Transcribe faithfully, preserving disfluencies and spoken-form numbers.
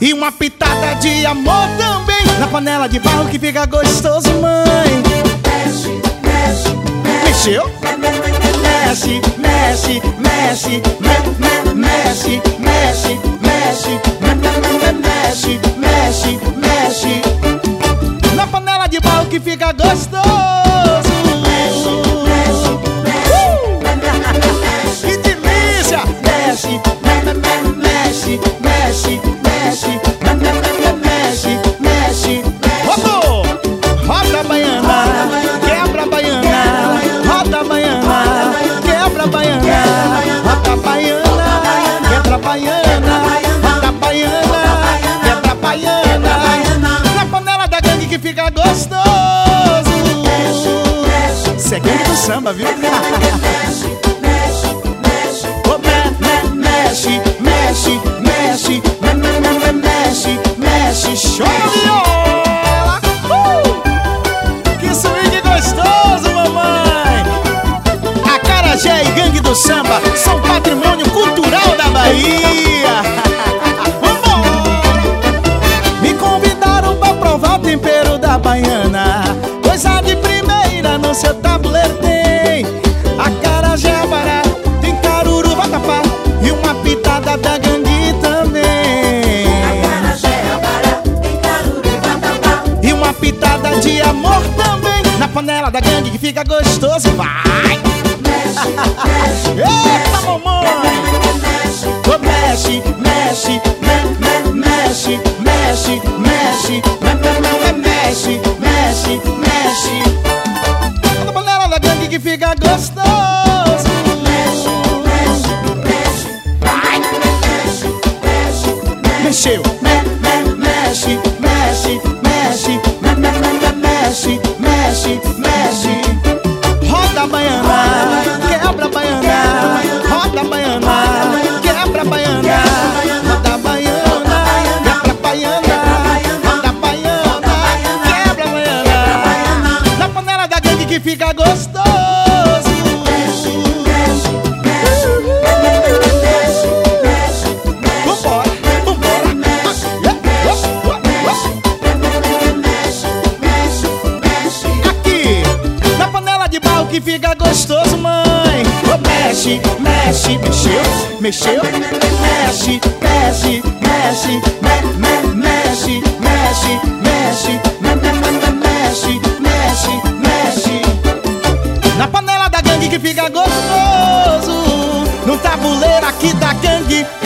e uma pitada de amor também. Na panela de barro que fica gostoso, mãe. Mexe, mexe, Mexeu? Mexe, mexe, mexe, me, me, mexe, mexe, mexe, me, me, me, mexe, mexe, mexe. Na panela de barro que fica gostoso. mexe, mexe, mexe, Que delícia! Mexe, me, me, me, mexe, mexe, mexe, me, me, me, mexe, mexe. Rodou! Roda a baiana, quebra a baiana, roda a baiana, quebra a baiana, roda a baiana, quebra a baiana, roda a baiana, quebra a baiana. Na panela da gangue que fica gostoso. Isso é gangue do samba, viu? mexe, mexe, mexe. Oh, me, me, mexe, mexe, mexe, me, me, me, me, mexe, mexe, show de viola. Uh! Que swing gostoso, mamãe! Acarajé e gangue do samba são patrimônio cultural da Bahia. Vambora! Me convidaram pra provar o tempero da baiana. Coisa de primeira no seu tabuleiro tem acarajé, abará, tem caruru, vatapá e uma pitada da gangue também. Acarajé, abará, tem caruru, vatapá. E uma pitada de amor também. Na panela da gangue que fica gostoso. Vai! Mexe, mexe, Eita, mamãe! mexe. Oh, mexe, mexe, me, me, mexe, mexe, mexe, me, me, me, me, mexe, mexe, mexe. Na panela da gangue que fica gostoso. Mexe, mexe, mexe. Vai! Mexe, mexe, mexe. Mexeu, me, me, mexe, mexe, mexe, me, me, me, me, mexe, mexe, mexe. Roda a baiana, quebra a baiana, roda a baiana, quebra a baiana, roda a baiana, quebra a baiana, roda a baiana, quebra a baiana. Na panela da gangue que fica gostoso. Vambora, vambora. Aqui, na panela de barro que fica gostoso, mãe. Oh, mexe, mexe, mexeu, mexeu, mexe, mexe, mexe, me, me, mexe, mexe, mexe, me, me, me, me, mexe, mexe, mexe. Na panela da gangue que fica gostoso. No tabuleiro aqui da gangue